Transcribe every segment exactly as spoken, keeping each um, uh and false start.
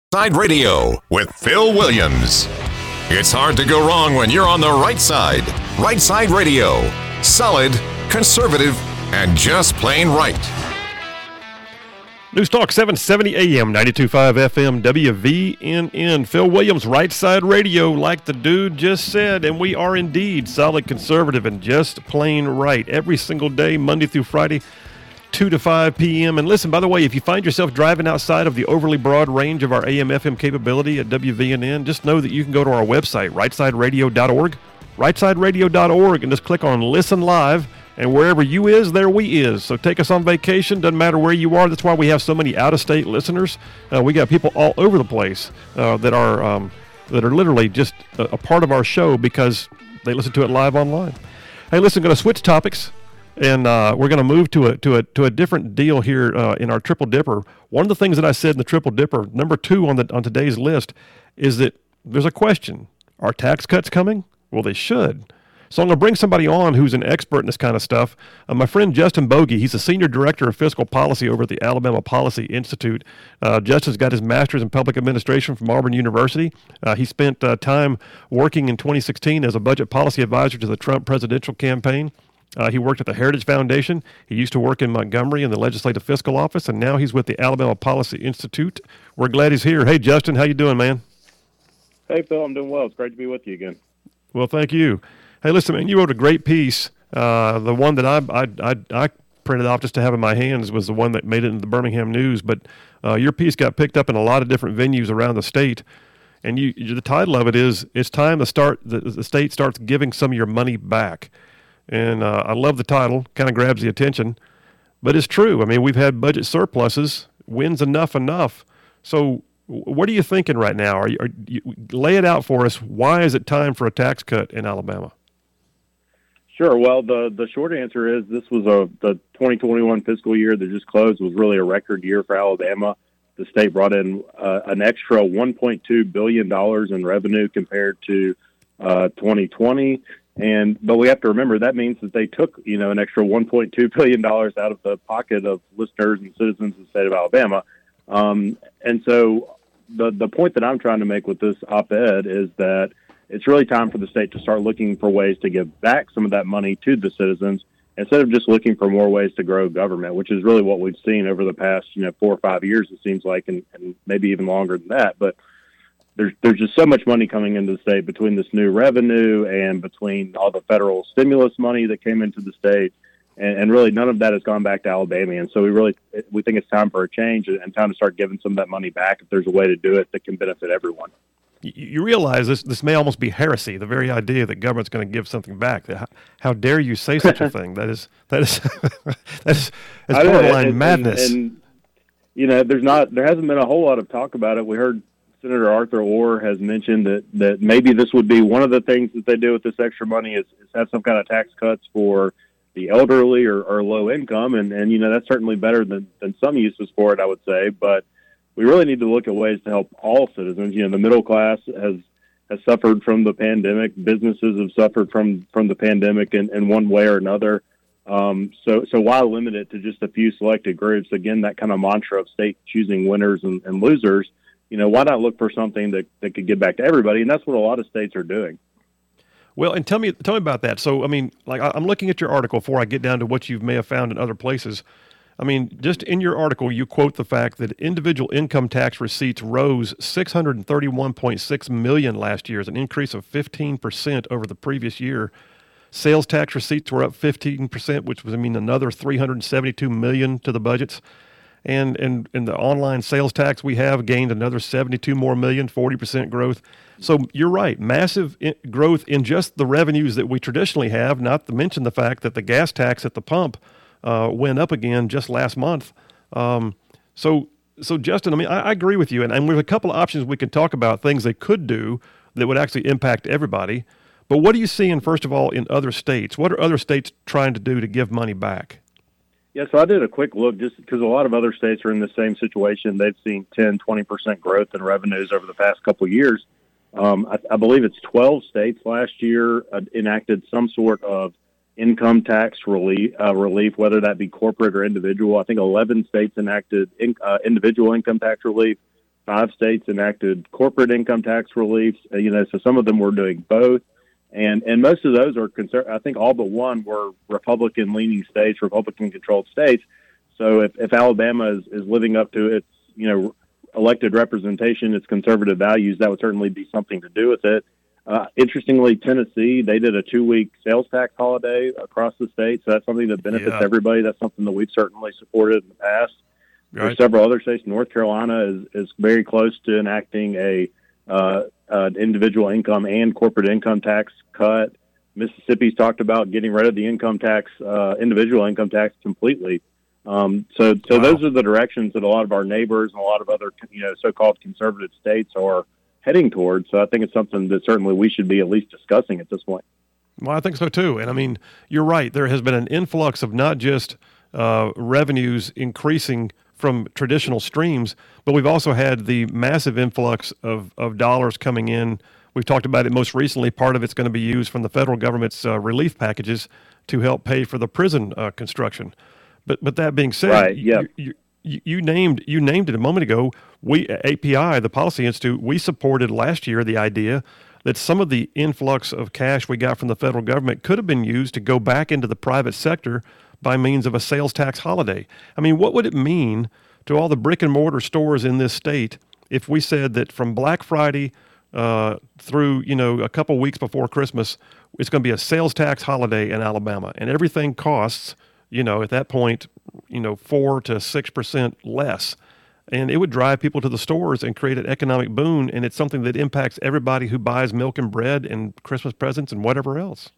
Side Radio with Phil Williams. It's hard to go wrong when you're on the right side. Right Side Radio. Solid, conservative, and just plain right. News Talk seven seventy A M, ninety-two point five F M, W V N N. Phil Williams, Right Side Radio, like the dude just said, and we are indeed solid, conservative, and just plain right every single day, Monday through Friday, two to five p.m. And listen, by the way, if you find yourself driving outside of the overly broad range of our A M F M capability at W V N N, just know that you can go to our website, right side radio dot org, right side radio dot org, and just click on Listen Live, and wherever you is, there we is. So take us on vacation, doesn't matter where you are. That's why we have so many out-of-state listeners. Uh, we got people all over the place uh, that are um, that are literally just a, a part of our show because they listen to it live online. Hey, listen, going to switch topics. And uh, we're going to move to a to a to a different deal here uh, in our Triple Dipper. One of the things that I said in the Triple Dipper, number two on the on today's list, is that there's a question: are tax cuts coming? Well, they should. So I'm going to bring somebody on who's an expert in this kind of stuff. Uh, my friend Justin Bogie, he's the senior director of fiscal policy over at the Alabama Policy Institute. Uh, Justin's got his master's in public administration from Auburn University. Uh, he spent uh, time working in twenty sixteen as a budget policy advisor to the Trump presidential campaign. Uh, he worked at the Heritage Foundation. He used to work in Montgomery in the Legislative Fiscal Office, and now he's with the Alabama Policy Institute. We're glad he's here. Hey, Justin, how you doing, man? Hey, Phil, I'm doing well. It's great to be with you again. Well, thank you. Hey, listen, man, you wrote a great piece. Uh, the one that I, I I I printed off just to have in my hands was the one that made it into the Birmingham News, but uh, your piece got picked up in a lot of different venues around the state, and you the title of it is, It's Time to Start, the, the State Starts Giving Some of Your Money Back. And uh, I love the title, kind of grabs the attention, but it's true. I mean, we've had budget surpluses, wins enough, enough. So what are you thinking right now? Are you, are you, lay it out for us. Why is it time for a tax cut in Alabama? Sure. Well, the, the short answer is this was a the twenty twenty-one fiscal year that just closed was really a record year for Alabama. The state brought in uh, an extra one point two billion dollars in revenue compared to uh, twenty twenty. And but we have to remember that means that they took, you know, an extra one point two billion dollars out of the pocket of listeners and citizens of the state of Alabama. Um, and so the the point that I'm trying to make with this op-ed is that it's really time for the state to start looking for ways to give back some of that money to the citizens instead of just looking for more ways to grow government, which is really what we've seen over the past, you know, four or five years, it seems like, and, and maybe even longer than that. But There's there's just so much money coming into the state between this new revenue and between all the federal stimulus money that came into the state, and, and really none of that has gone back to Alabamians. So we really we think it's time for a change and time to start giving some of that money back if there's a way to do it that can benefit everyone. You, you realize this this may almost be heresy. The very idea that government's going to give something back. How, how dare you say such a thing? That is that is that is that's borderline and, madness. And, and you know, there's not there hasn't been a whole lot of talk about it. We heard Senator Arthur Orr has mentioned that, that maybe this would be one of the things that they do with this extra money is, is have some kind of tax cuts for the elderly or, or low income. And, and, you know, that's certainly better than, than some uses for it, I would say. But we really need to look at ways to help all citizens. You know, the middle class has, has suffered from the pandemic. Businesses have suffered from, from the pandemic in, in one way or another. Um, so, so why limit it to just a few selected groups? Again, that kind of mantra of state choosing winners and, and losers. You know, why not look for something that, that could give back to everybody? And that's what a lot of states are doing. Well, and tell me tell me about that. So, I mean, like I'm looking at your article before I get down to what you may have found in other places. I mean, just in your article, you quote the fact that individual income tax receipts rose six hundred thirty-one point six million dollars last year, as an increase of fifteen percent over the previous year. Sales tax receipts were up fifteen percent, which was, I mean, another three hundred seventy-two million dollars to the budgets. And, and and the online sales tax we have gained another seventy-two more million, forty percent growth. So you're right, massive in growth in just the revenues that we traditionally have, not to mention the fact that the gas tax at the pump uh, went up again just last month. Um, so, so Justin, I mean, I, I agree with you. And, and there's a couple of options we can talk about, things they could do that would actually impact everybody. But what are you seeing, first of all, in other states? What are other states trying to do to give money back? Yeah, so I did a quick look just because a lot of other states are in the same situation. They've seen ten, twenty percent growth in revenues over the past couple of years. Um, I, I believe it's twelve states last year uh, enacted some sort of income tax relief, uh, relief, whether that be corporate or individual. I think eleven states enacted in, uh, individual income tax relief. five states enacted corporate income tax relief. Uh, you know, so some of them were doing both. And and most of those are, conser- I think all but one were Republican-leaning states, Republican-controlled states. So if, if Alabama is, is living up to its, you know, elected representation, its conservative values, that would certainly be something to do with it. Uh, interestingly, Tennessee, they did a two-week sales tax holiday across the state, so that's something that benefits yeah. everybody. That's something that we've certainly supported in the past. Right. There's several other states. North Carolina is, is very close to enacting a uh, uh, individual income and corporate income tax cut. Mississippi's talked about getting rid of the income tax, uh, individual income tax completely. Um, so, so wow. those are the directions that a lot of our neighbors and a lot of other, you know, so-called conservative states are heading towards. So I think it's something that certainly we should be at least discussing at this point. Well, I think so too. And I mean, you're right. There has been an influx of not just uh, revenues increasing from traditional streams, but we've also had the massive influx of, of dollars coming in. We've talked about it most recently. Part of it's going to be used from the federal government's uh, relief packages to help pay for the prison uh, construction. But but that being said, right, yeah. you, you, you named you named it a moment ago. We A P I, the Policy Institute, we supported last year the idea that some of the influx of cash we got from the federal government could have been used to go back into the private sector by means of a sales tax holiday. I mean, what would it mean to all the brick and mortar stores in this state if we said that from Black Friday uh, through, you know, a couple weeks before Christmas, it's going to be a sales tax holiday in Alabama, and everything costs, you know, at that point, you know, four to six percent less. And it would drive people to the stores and create an economic boon, and it's something that impacts everybody who buys milk and bread and Christmas presents and whatever else.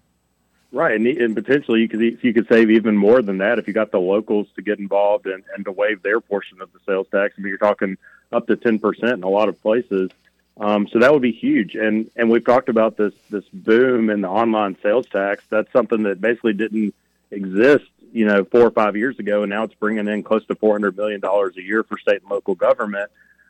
Right, and, and potentially you could you could save even more than that if you got the locals to get involved and, and to waive their portion of the sales tax. I mean, you're talking up to ten percent in a lot of places. Um, so that would be huge. And and we've talked about this this boom in the online sales tax. That's something that basically didn't exist, you know, four or five years ago, and now it's bringing in close to four hundred million dollars a year for state and local government.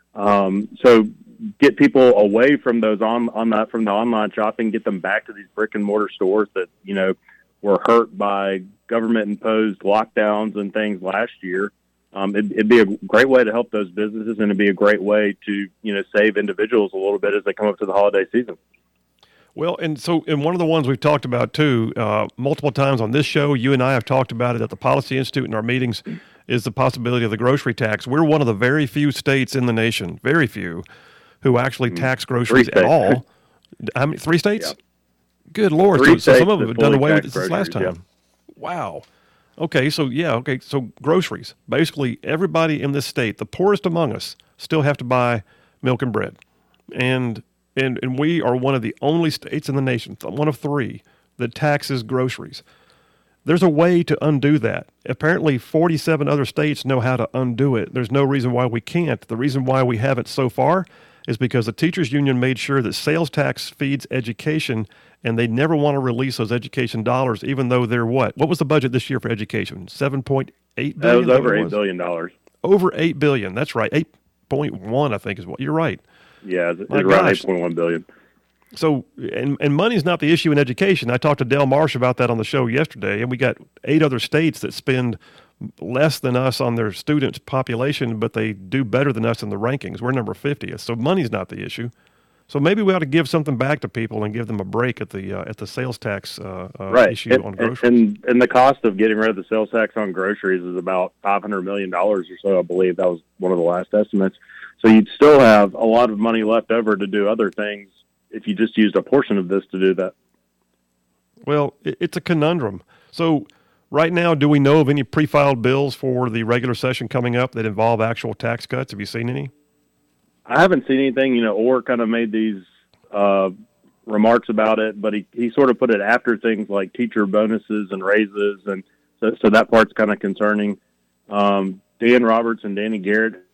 Um, so get people away from those on, on that, from the online shopping, get them back to these brick and mortar stores that, you know, were hurt by government imposed lockdowns and things last year. Um, it, it'd be a great way to help those businesses, and it'd be a great way to, you know, save individuals a little bit as they come up to the holiday season. Well, and so, and one of the ones we've talked about too, uh, multiple times on this show, you and I have talked about it at the Policy Institute in our meetings, is the possibility of the grocery tax. We're one of the very few states in the nation, very few, who actually tax groceries at all. How many? Three states? Yeah. Good Lord. Three so, so some of them have done away with tax this last time. yeah. Wow. Okay, so yeah, okay, so groceries. Basically, everybody in this state, the poorest among us, still have to buy milk and bread. And and and we are one of the only states in the nation, one of three, that taxes groceries. There's a way to undo that. Apparently, forty-seven other states know how to undo it. There's no reason why we can't. The reason why we haven't so far is because the teachers union made sure that sales tax feeds education, and they never want to release those education dollars, even though they're what? What was the budget this year for education? seven point eight billion dollars? That was over it eight was? billion dollars. Over eight billion dollars. That's right. eight point one, I think, is what. You're right. Yeah, it's My around gosh. eight point one billion dollars. So, and, and money's not the issue in education. I talked to Del Marsh about that on the show yesterday, and we got eight other states that spend less than us on their students' population, but they do better than us in the rankings. We're number fiftieth. So money's not the issue. So maybe we ought to give something back to people and give them a break at the uh, at the sales tax uh, uh, right. issue and, on groceries. And, and the cost of getting rid of the sales tax on groceries is about five hundred million dollars or so, I believe. That was one of the last estimates. So you'd still have a lot of money left over to do other things if you just used a portion of this to do that. Well, it, it's a conundrum. So right now, do we know of any pre-filed bills for the regular session coming up that involve actual tax cuts? Have you seen any? I haven't seen anything. You know, Orr kind of made these uh, remarks about it, but he, he sort of put it after things like teacher bonuses and raises, and so, so that part's kind of concerning. Um, Dan Roberts and Danny Garrett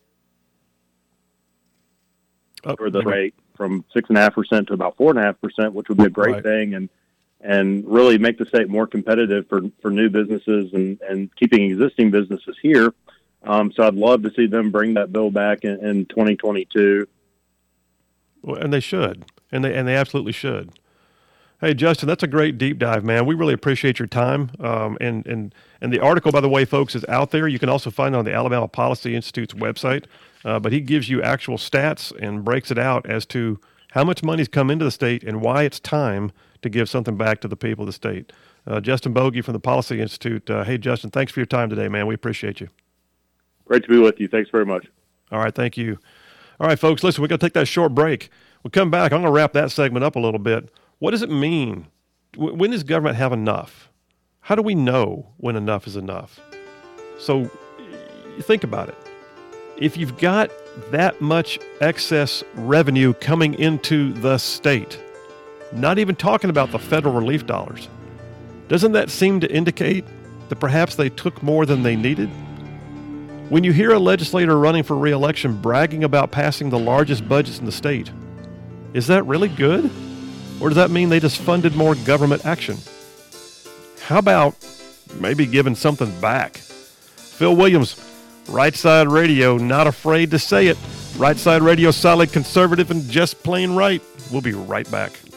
Oh, for the rate from six and a half percent to about four and a half percent, which would be a great right. thing, and and really make the state more competitive for, for new businesses and, and keeping existing businesses here. Um, so I'd love to see them bring that bill back in, in twenty twenty-two. Well, and they should, and they and they absolutely should. Hey, Justin, that's a great deep dive, man. We really appreciate your time. Um, and, and, and the article, by the way, folks, is out there. You can also find it on the Alabama Policy Institute's website. Uh, but he gives you actual stats and breaks it out as to how much money's come into the state and why it's time to give something back to the people of the state. Uh, Justin Bogey from the Policy Institute. Uh, hey, Justin, thanks for your time today, man. We appreciate you. Great to be with you. Thanks very much. All right, thank you. All right, folks, listen, we're going to take that short break. We'll come back. I'm going to wrap that segment up a little bit. What does it mean? When does government have enough? How do we know when enough is enough? So think about it. If you've got that much excess revenue coming into the state, not even talking about the federal relief dollars, doesn't that seem to indicate that perhaps they took more than they needed? When you hear a legislator running for re-election bragging about passing the largest budgets in the state, is that really good? Or does that mean they just funded more government action? How about maybe giving something back? Phil Williams, Right Side Radio, not afraid to say it. Right Side Radio, solid, conservative, and just plain right. We'll be right back.